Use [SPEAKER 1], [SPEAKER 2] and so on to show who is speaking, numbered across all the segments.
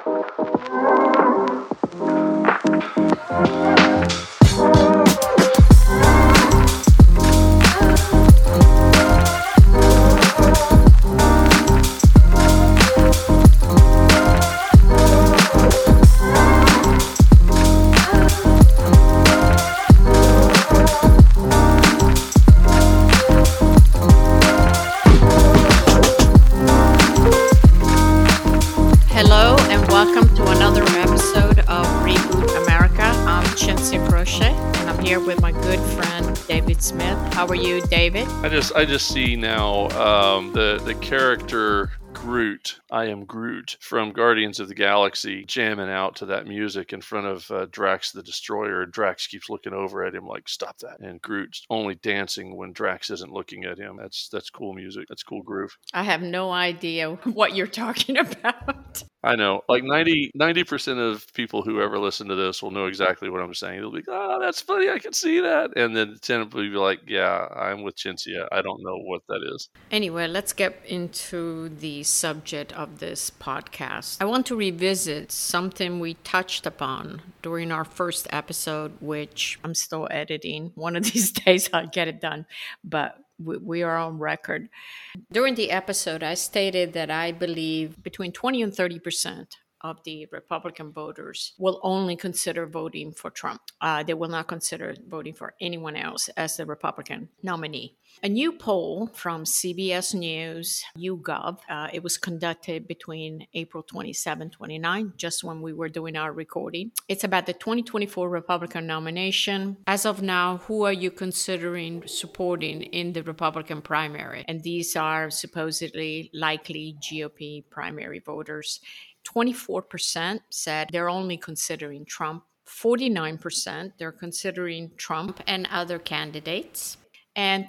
[SPEAKER 1] Hello and welcome to another episode of Reboot America. I'm Chintzia Crochet and I'm here with my good friend David Smith. How are you, David?
[SPEAKER 2] I just see now the character Groot. I am Groot from Guardians of the Galaxy jamming out to that music in front of Drax the Destroyer. And Drax keeps looking over at him like, "Stop that!" And Groot's only dancing when Drax isn't looking at him. That's cool music. That's cool groove.
[SPEAKER 1] I have no idea what you're talking about.
[SPEAKER 2] I know, like 90% of people who ever listen to this will know exactly what I'm saying. They'll be, "Oh, that's funny. I can see that." And then 10 will be like, "Yeah, I'm with Chintzia. I don't know what that is."
[SPEAKER 1] Anyway, let's get into the subject of this podcast. I want to revisit something we touched upon during our first episode, which I'm still editing. One of these days I'll get it done, but we are on record. During the episode, I stated that I believe between 20 and 30% of the Republican voters will only consider voting for Trump. They will not consider voting for anyone else as the Republican nominee. A new poll from CBS News, YouGov, it was conducted between April 27, 29, just when we were doing our recording. It's about the 2024 Republican nomination. As of now, who are you considering supporting in the Republican primary? And these are supposedly likely GOP primary voters. 24% said they're only considering Trump. 49% they're considering Trump and other candidates. And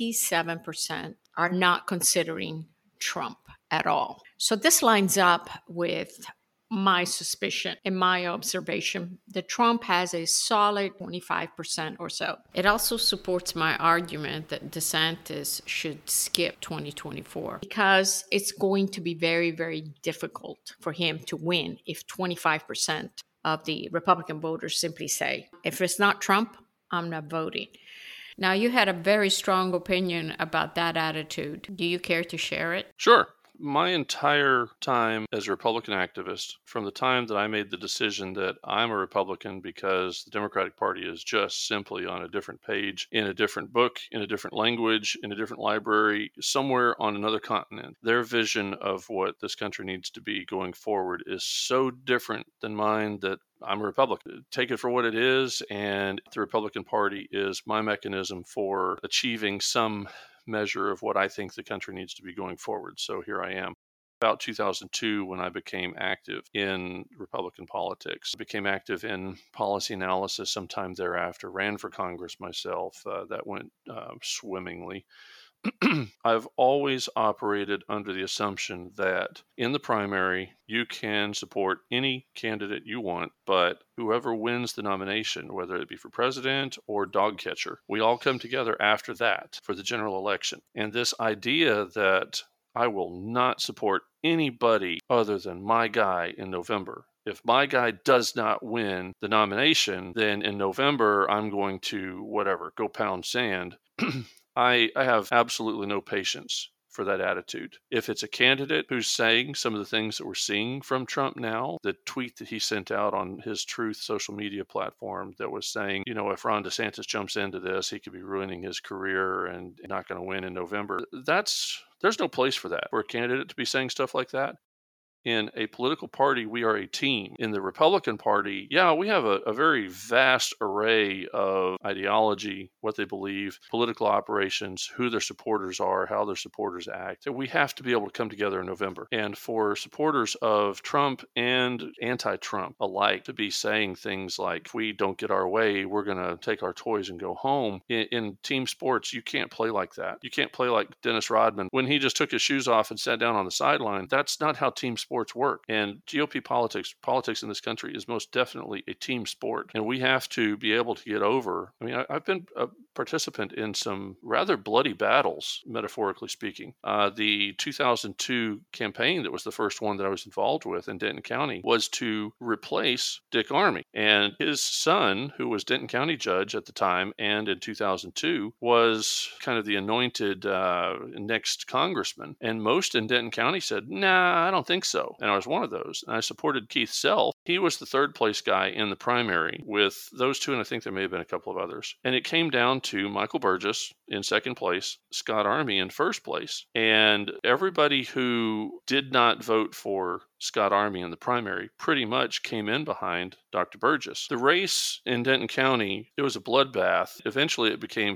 [SPEAKER 1] 27% are not considering Trump at all. So this lines up with my suspicion and my observation that Trump has a solid 25% or so. It also supports my argument that DeSantis should skip 2024 because it's going to be very, very difficult for him to win if 25% of the Republican voters simply say, if it's not Trump, I'm not voting. Now, you had a very strong opinion about that attitude. Do you care to share it?
[SPEAKER 2] Sure. My entire time as a Republican activist, from the time that I made the decision that I'm a Republican because the Democratic Party is just simply on a different page, in a different book, in a different language, in a different library, somewhere on another continent, their vision of what this country needs to be going forward is so different than mine that I'm a Republican. Take it for what it is, and the Republican Party is my mechanism for achieving some measure of what I think the country needs to be going forward. So here I am. About 2002, when I became active in Republican politics, I became active in policy analysis sometime thereafter, ran for Congress myself. That went swimmingly. I've always operated under the assumption that in the primary, you can support any candidate you want, but whoever wins the nomination, whether it be for president or dog catcher, we all come together after that for the general election. And this idea that I will not support anybody other than my guy in November. If my guy does not win the nomination, then in November, I'm going to, go pound sand. I have absolutely no patience for that attitude. If it's a candidate who's saying some of the things that we're seeing from Trump now, the tweet that he sent out on his Truth social media platform that was saying, if Ron DeSantis jumps into this, he could be ruining his career and not going to win in November. There's no place for that, for a candidate to be saying stuff like that. In a political party, we are a team. In the Republican Party, we have a very vast array of ideology, what they believe, political operations, who their supporters are, how their supporters act. We have to be able to come together in November. And for supporters of Trump and anti-Trump alike to be saying things like, if we don't get our way, we're going to take our toys and go home. In team sports, you can't play like that. You can't play like Dennis Rodman when he just took his shoes off and sat down on the sideline. That's not how team sports sports work. And GOP politics in this country is most definitely a team sport. And we have to be able to get over. I mean, I've been a participant in some rather bloody battles, metaphorically speaking. The 2002 campaign that was the first one that I was involved with in Denton County was to replace Dick Armey. And his son, who was Denton County judge at the time and in 2002, was kind of the anointed next congressman. And most in Denton County said, nah, I don't think so. And I was one of those. And I supported Keith Self. He was the third place guy in the primary with those two, and I think there may have been a couple of others. And it came down to Michael Burgess in second place, Scott Armey in first place. And everybody who did not vote for Scott Armey in the primary pretty much came in behind Dr. Burgess. The race in Denton County, it was a bloodbath. Eventually it became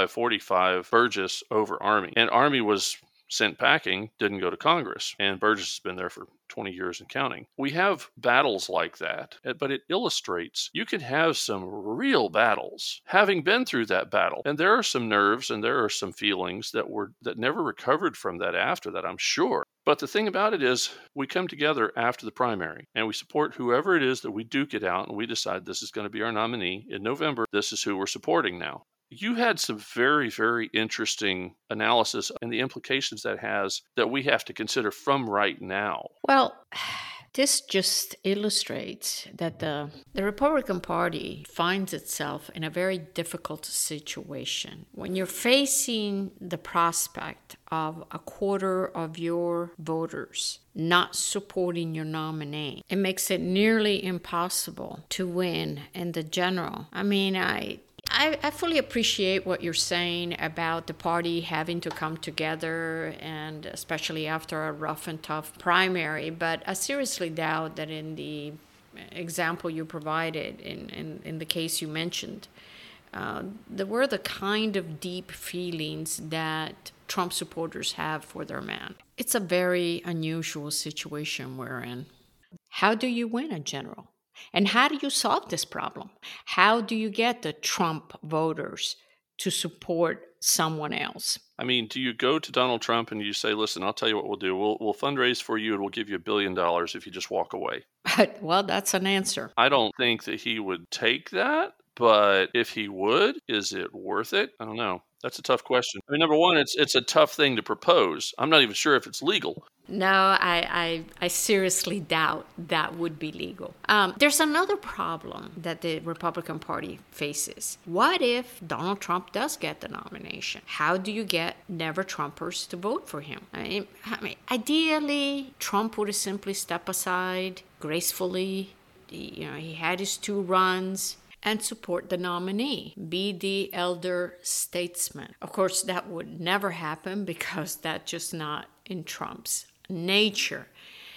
[SPEAKER 2] 55-45 Burgess over Armey. And Armey was sent packing, didn't go to Congress. And Burgess has been there for 20 years and counting. We have battles like that, but it illustrates you can have some real battles having been through that battle. And there are some nerves and there are some feelings that never recovered from that after that, I'm sure. But the thing about it is we come together after the primary and we support whoever it is that we duke it out and we decide this is going to be our nominee in November. This is who we're supporting now. You had some very, very interesting analysis and the implications that has that we have to consider from right now.
[SPEAKER 1] Well, this just illustrates that the Republican Party finds itself in a very difficult situation. When you're facing the prospect of a quarter of your voters not supporting your nominee, it makes it nearly impossible to win in the general. I mean, I fully appreciate what you're saying about the party having to come together, and especially after a rough and tough primary. But I seriously doubt that in the example you provided, in the case you mentioned, there were the kind of deep feelings that Trump supporters have for their man. It's a very unusual situation we're in. How do you win a general? And how do you solve this problem? How do you get the Trump voters to support someone else?
[SPEAKER 2] I mean, do you go to Donald Trump and you say, listen, I'll tell you what we'll do. We'll fundraise for you and we'll give you $1 billion if you just walk away?
[SPEAKER 1] Well, that's an answer.
[SPEAKER 2] I don't think that he would take that, but if he would, is it worth it? I don't know. That's a tough question. I mean, number one, it's a tough thing to propose. I'm not even sure if it's legal.
[SPEAKER 1] No, I seriously doubt that would be legal. There's another problem that the Republican Party faces. What if Donald Trump does get the nomination? How do you get never-Trumpers to vote for him? I mean, ideally, Trump would have simply step aside gracefully. He had his 2 runs and support the nominee, be the elder statesman. Of course, that would never happen because that's just not in Trump's nature.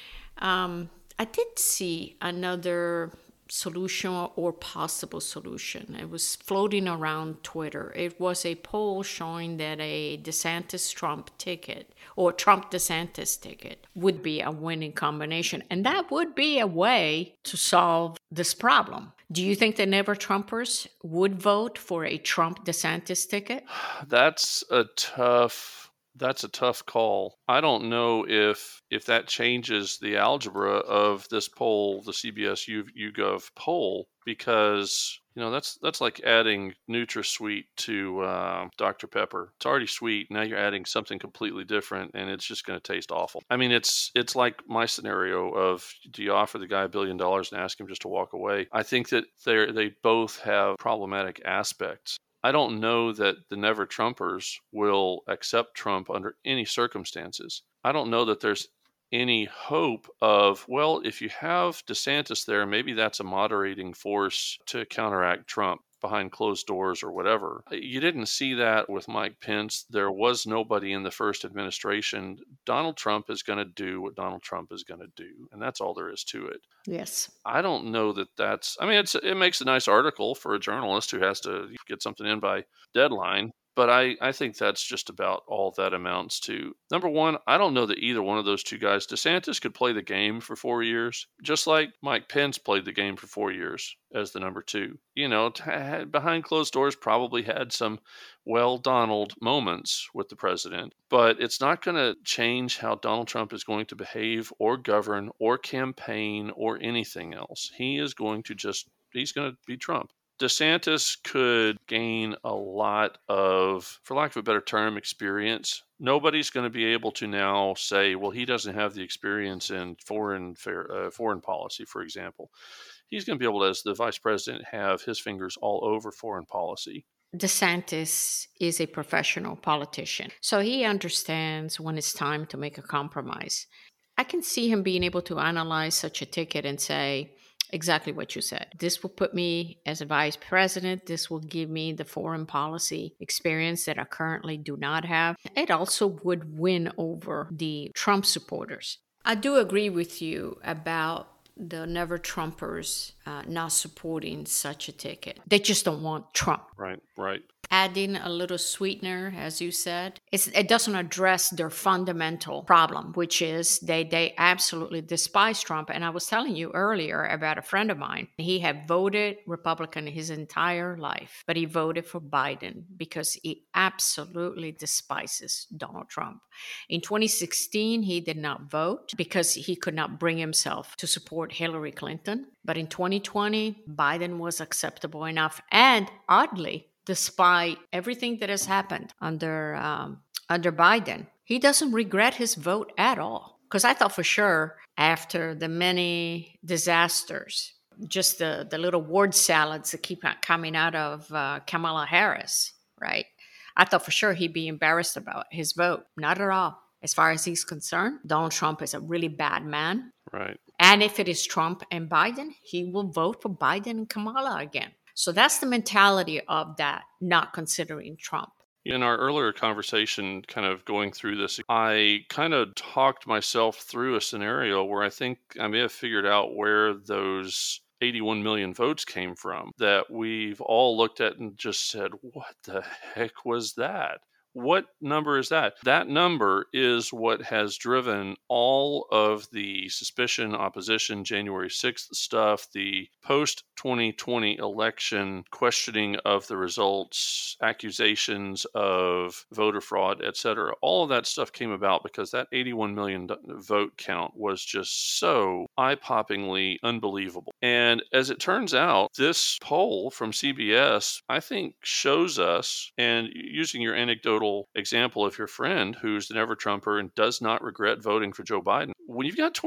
[SPEAKER 1] I did see another solution or possible solution. It was floating around Twitter. It was a poll showing that a DeSantis-Trump ticket or Trump-DeSantis ticket would be a winning combination. And that would be a way to solve this problem. Do you think the never-Trumpers would vote for a Trump-DeSantis ticket?
[SPEAKER 2] That's a tough call. I don't know if that changes the algebra of this poll, the CBS YouGov poll, because that's like adding NutraSweet to Dr. Pepper. It's already sweet. Now you're adding something completely different, and it's just going to taste awful. I mean, it's like my scenario of, do you offer the guy $1 billion and ask him just to walk away? I think that they both have problematic aspects. I don't know that the never-Trumpers will accept Trump under any circumstances. I don't know that there's any hope of, well, if you have DeSantis there, maybe that's a moderating force to counteract Trump behind closed doors or whatever. You didn't see that with Mike Pence. There was nobody in the first administration. Donald Trump is going to do what Donald Trump is going to do, and that's all there is to it.
[SPEAKER 1] Yes.
[SPEAKER 2] I don't know that it makes a nice article for a journalist who has to get something in by deadline. But I think that's just about all that amounts to. Number one, I don't know that either one of those two guys, DeSantis could play the game for 4 years, just like Mike Pence played the game for 4 years as the number two. Behind closed doors, probably had some Donald moments with the president, but it's not going to change how Donald Trump is going to behave or govern or campaign or anything else. He's going to be Trump. DeSantis could gain a lot of, for lack of a better term, experience. Nobody's going to be able to now say, well, he doesn't have the experience in foreign policy, for example. He's going to be able to, as the vice president, have his fingers all over foreign policy.
[SPEAKER 1] DeSantis is a professional politician, so he understands when it's time to make a compromise. I can see him being able to analyze such a ticket and say, exactly what you said. This will put me as a vice president. This will give me the foreign policy experience that I currently do not have. It also would win over the Trump supporters. I do agree with you about the Never Trumpers not supporting such a ticket. They just don't want Trump.
[SPEAKER 2] Right.
[SPEAKER 1] Adding a little sweetener, as you said, it doesn't address their fundamental problem, which is they absolutely despise Trump. And I was telling you earlier about a friend of mine. He had voted Republican his entire life, but he voted for Biden because he absolutely despises Donald Trump. In 2016, he did not vote because he could not bring himself to support Hillary Clinton. But in 2020, Biden was acceptable enough. And oddly, despite everything that has happened under Biden, he doesn't regret his vote at all. Because I thought for sure after the many disasters, just the little word salads that keep coming out of Kamala Harris, right? I thought for sure he'd be embarrassed about his vote. Not at all. As far as he's concerned, Donald Trump is a really bad man.
[SPEAKER 2] Right.
[SPEAKER 1] And if it is Trump and Biden, he will vote for Biden and Kamala again. So that's the mentality of that, not considering Trump.
[SPEAKER 2] In our earlier conversation, kind of going through this, I kind of talked myself through a scenario where I think I may have figured out where those 81 million votes came from that we've all looked at and just said, what the heck was that? What number is that? That number is what has driven all of the suspicion, opposition, January 6th stuff, the post-2020 election questioning of the results, accusations of voter fraud, etc. All of that stuff came about because that 81 million vote count was just so eye-poppingly unbelievable. And as it turns out, this poll from CBS, I think, shows us, and using your anecdotal example of your friend who's the Never Trumper and does not regret voting for Joe Biden, when you've got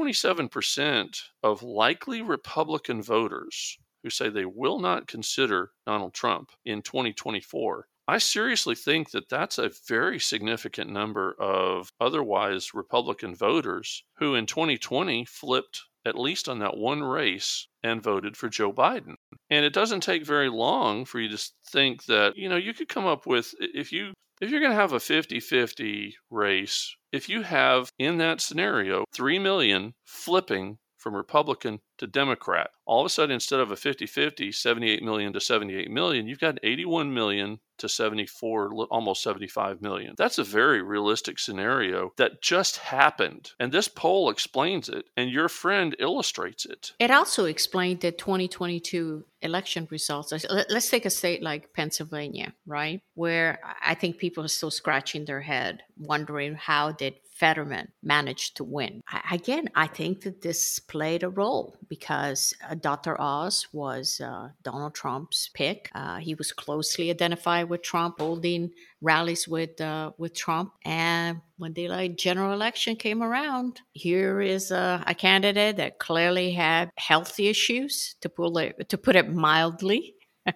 [SPEAKER 2] 27% of likely Republican voters who say they will not consider Donald Trump in 2024, I seriously think that that's a very significant number of otherwise Republican voters who in 2020 flipped at least on that one race and voted for Joe Biden. And it doesn't take very long for you to think that, you could come up with, if you're going to have a 50-50 race, if you have in that scenario 3 million flipping from Republican to Democrat, all of a sudden, instead of a 50-50, 78 million to 78 million, you've got 81 million to 74, almost 75 million. That's a very realistic scenario that just happened. And this poll explains it, and your friend illustrates it.
[SPEAKER 1] It also explained the 2022 election results. Let's take a state like Pennsylvania, right? Where I think people are still scratching their head, wondering how did Fetterman manage to win. Again, I think that this played a role because Dr. Oz was Donald Trump's pick. He was closely identified with Trump, holding rallies with Trump. And when the general election came around, here is a candidate that clearly had health issues, to put it mildly.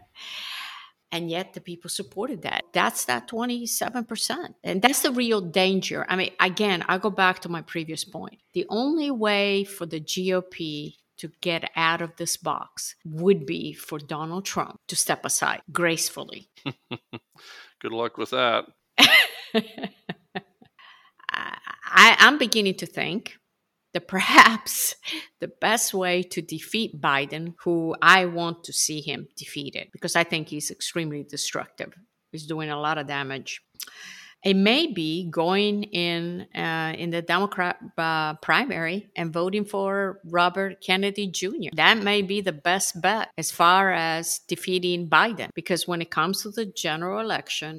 [SPEAKER 1] And yet the people supported that. That's that 27%. And that's the real danger. I mean, again, I go back to my previous point. The only way for the GOP to get out of this box would be for Donald Trump to step aside gracefully.
[SPEAKER 2] Good luck with that.
[SPEAKER 1] I'm beginning to think that perhaps the best way to defeat Biden, who I want to see him defeated, because I think he's extremely destructive, is doing a lot of damage. It may be going in the Democrat primary and voting for Robert Kennedy Jr. That may be the best bet as far as defeating Biden. Because when it comes to the general election,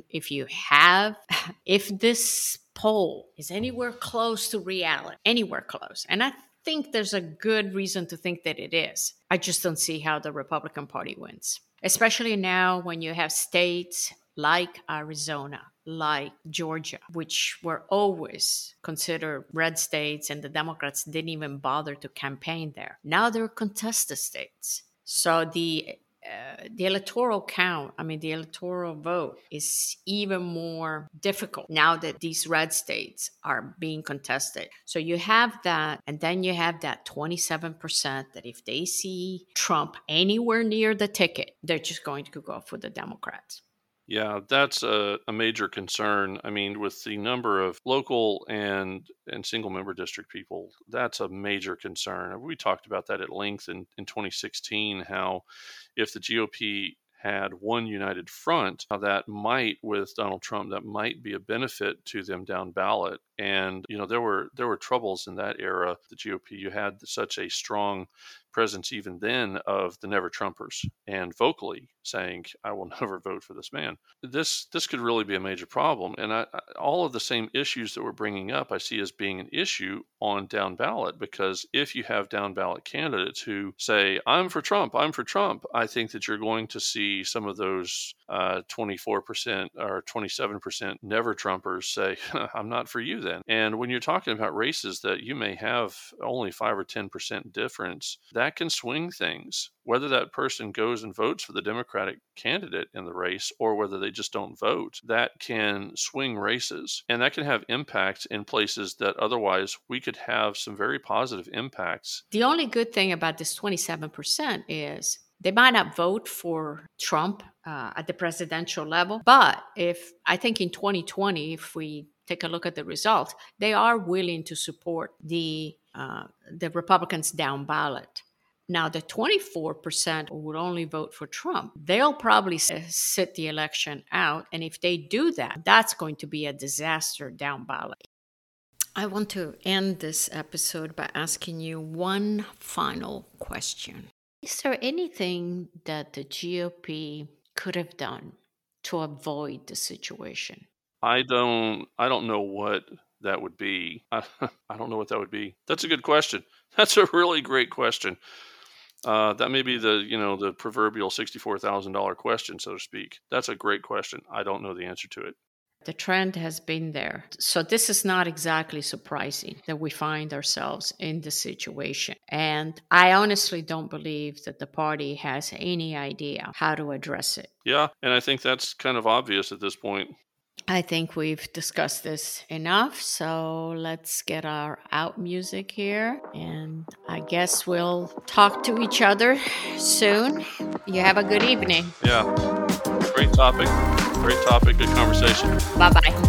[SPEAKER 1] if this poll is anywhere close to reality, anywhere close, and I think there's a good reason to think that it is, I just don't see how the Republican Party wins. Especially now when you have states like Arizona, like Georgia, which were always considered red states, and the Democrats didn't even bother to campaign there. Now they're contested states. So the electoral count, the electoral vote is even more difficult now that these red states are being contested. So you have that, and then you have that 27% that if they see Trump anywhere near the ticket, they're just going to go for the Democrats.
[SPEAKER 2] Yeah, that's a major concern. With the number of local and single member district people, that's a major concern. We talked about that at length in 2016, how if the GOP had one united front, how that might, with Donald Trump, that might be a benefit to them down ballot. And, there were troubles in that era. The GOP, you had such a strong presence even then of the Never Trumpers, and vocally saying, I will never vote for this man. This could really be a major problem. And all of the same issues that we're bringing up, I see as being an issue on down ballot, because if you have down ballot candidates who say, I'm for Trump, I think that you're going to see some of those 24% or 27% Never Trumpers say, I'm not for you then. And when you're talking about races that you may have only 5 or 10% difference, that can swing things. Whether that person goes and votes for the Democratic candidate in the race or whether they just don't vote, that can swing races. And that can have impacts in places that otherwise we could have some very positive impacts.
[SPEAKER 1] The only good thing about this 27% is they might not vote for Trump at the presidential level, but I think in 2020, if we take a look at the results, they are willing to support the Republicans down ballot. Now, the 24% would only vote for Trump. They'll probably sit the election out. And if they do that, that's going to be a disaster down ballot. I want to end this episode by asking you one final question. Is there anything that the GOP could have done to avoid the situation?
[SPEAKER 2] I don't know what that would be. I don't know what that would be. That's a good question. That's a really great question. That may be the proverbial $64,000 question, so to speak. That's a great question. I don't know the answer to it.
[SPEAKER 1] The trend has been there. So this is not exactly surprising that we find ourselves in this situation. And I honestly don't believe that the party has any idea how to address it.
[SPEAKER 2] Yeah, and I think that's kind of obvious at this point.
[SPEAKER 1] I think we've discussed this enough, so let's get our out music here, and I guess we'll talk to each other soon. You have a good evening.
[SPEAKER 2] Yeah, great topic, good conversation.
[SPEAKER 1] Bye-bye.